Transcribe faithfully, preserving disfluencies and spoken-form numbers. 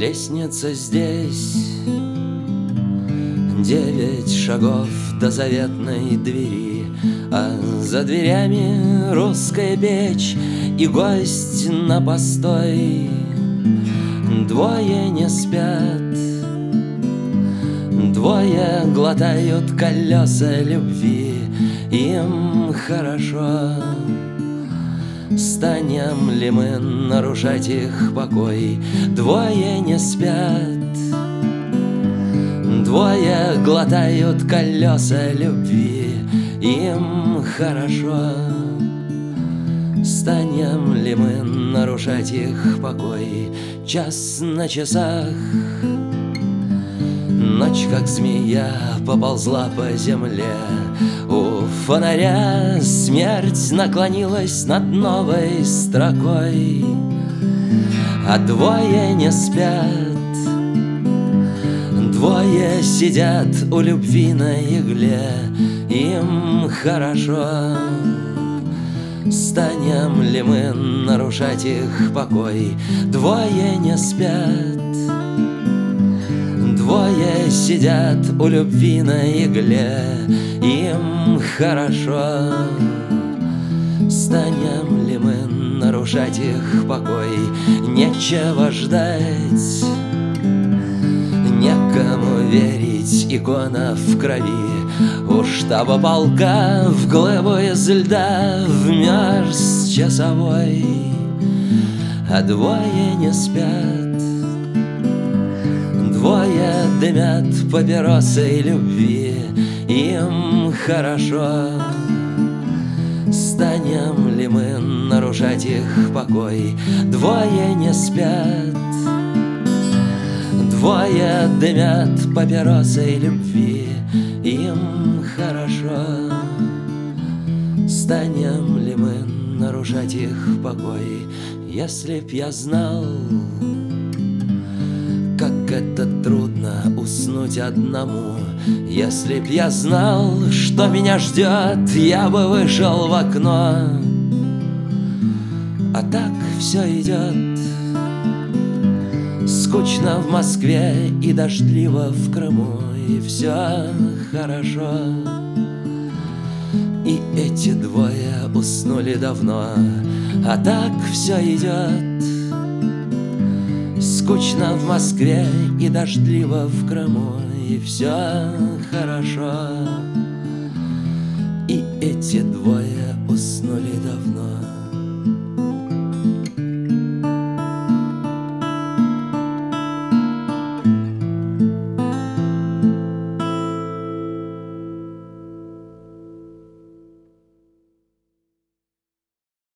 Лестница здесь, девять шагов до заветной двери, а за дверями русская печь и гость на постой. Двое не спят, двое глотают колеса любви, им хорошо. Станем ли мы нарушать их покой? Двое не спят, двое глотают колеса любви, им хорошо. Станем ли мы нарушать их покой? Час на часах, ночь, как змея, поползла по земле. У фонаря смерть наклонилась над новой строкой, а двое не спят, двое сидят у любви на игле, им хорошо. Станем ли мы нарушать их покой? Двое не спят, двое сидят у любви на игле, им хорошо. Станем ли мы нарушать их покой? Нечего ждать, некому верить, икона в крови. У штаба полка в глыбу из льда вмерз часовой, а двое не спят, двое дымят папиросой любви, им хорошо. Станем ли мы нарушать их покой? Двое не спят, двое дымят папиросой любви, им хорошо. Станем ли мы нарушать их покой? Если б я знал, как это трудно уснуть одному, если б я знал, что меня ждет, я бы вышел в окно. А так все идет, скучно в Москве и дождливо в Крыму, и все хорошо. И эти двое уснули давно, а так все идет, скучно в Москве и дождливо в Крыму, и все хорошо. И эти двое уснули давно.